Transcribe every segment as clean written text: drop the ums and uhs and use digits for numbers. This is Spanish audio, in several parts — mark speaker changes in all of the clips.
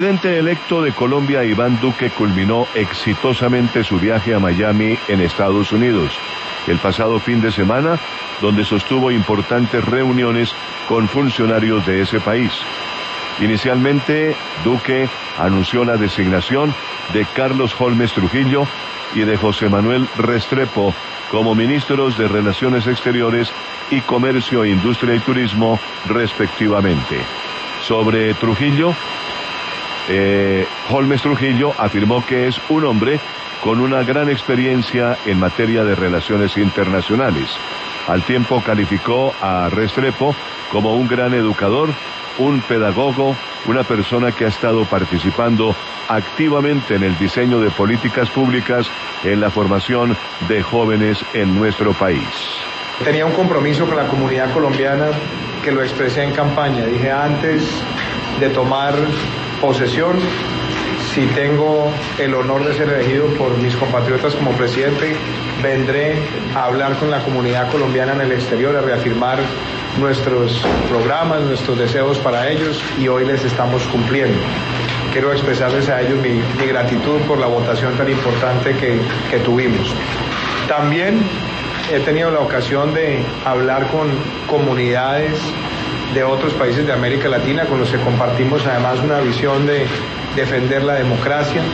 Speaker 1: El presidente electo de Colombia, Iván Duque, culminó exitosamente su viaje a Miami, en Estados Unidos, el pasado fin de semana, donde sostuvo importantes reuniones con funcionarios de ese país. Inicialmente, Duque anunció la designación de Carlos Holmes Trujillo y de José Manuel Restrepo como ministros de Relaciones Exteriores y Comercio, Industria y Turismo, respectivamente. Sobre Trujillo, Holmes Trujillo afirmó que es un hombre con una gran experiencia en materia de relaciones internacionales. Al tiempo calificó a Restrepo como un gran educador, un pedagogo, una persona que ha estado participando activamente en el diseño de políticas públicas en la formación de jóvenes en nuestro país.
Speaker 2: Tenía un compromiso con la comunidad colombiana que lo expresé en campaña. Dije, antes de tomar posesión, si tengo el honor de ser elegido por mis compatriotas como presidente, vendré a hablar con la comunidad colombiana en el exterior, a reafirmar nuestros programas, nuestros deseos para ellos, y hoy les estamos cumpliendo. Quiero expresarles a ellos mi gratitud por la votación tan importante que tuvimos. También he tenido la ocasión de hablar con comunidades de otros países de América Latina, con los que compartimos además una visión de defender la democracia,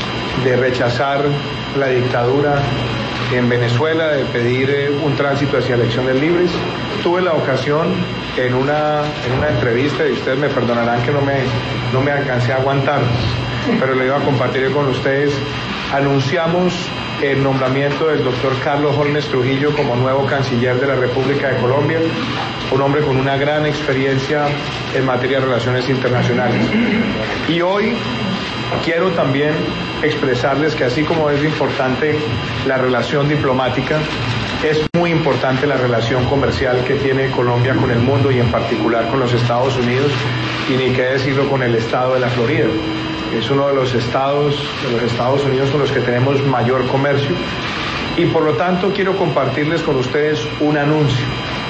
Speaker 2: de rechazar la dictadura en Venezuela, de pedir un tránsito hacia elecciones libres. Tuve la ocasión en una entrevista, y ustedes me perdonarán que no me alcancé a aguantar, pero lo iba a compartir con ustedes. Anunciamos el nombramiento del doctor Carlos Holmes Trujillo como nuevo canciller de la República de Colombia, un hombre con una gran experiencia en materia de relaciones internacionales. Y hoy quiero también expresarles que así como es importante la relación diplomática, es muy importante la relación comercial que tiene Colombia con el mundo y en particular con los Estados Unidos, y ni qué decirlo con el estado de la Florida. Es uno de los estados de los Estados Unidos con los que tenemos mayor comercio, y por lo tanto quiero compartirles con ustedes un anuncio,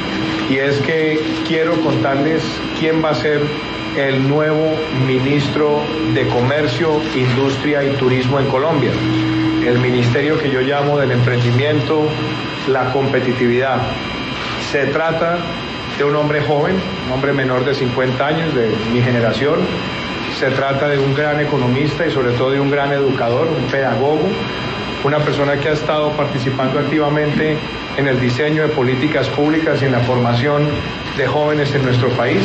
Speaker 2: y es que quiero contarles quién va a ser el nuevo ministro de Comercio, Industria y Turismo en Colombia, el ministerio que yo llamo del emprendimiento, la competitividad. Se trata de un hombre joven, un hombre menor de 50 años, de mi generación. Se trata de un gran economista y sobre todo de un gran educador, un pedagogo, una persona que ha estado participando activamente en el diseño de políticas públicas y en la formación de jóvenes en nuestro país.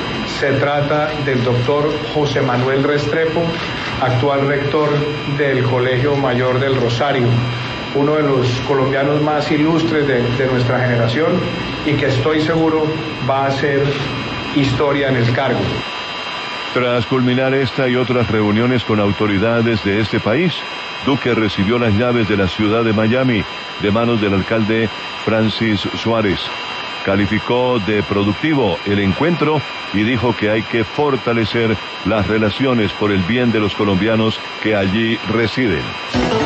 Speaker 2: Se trata del doctor José Manuel Restrepo, actual rector del Colegio Mayor del Rosario, uno de los colombianos más ilustres de nuestra generación, y que estoy seguro va a hacer historia en el cargo.
Speaker 1: Tras culminar esta y otras reuniones con autoridades de este país, Duque recibió las llaves de la ciudad de Miami de manos del alcalde Francis Suárez. Calificó de productivo el encuentro y dijo que hay que fortalecer las relaciones por el bien de los colombianos que allí residen.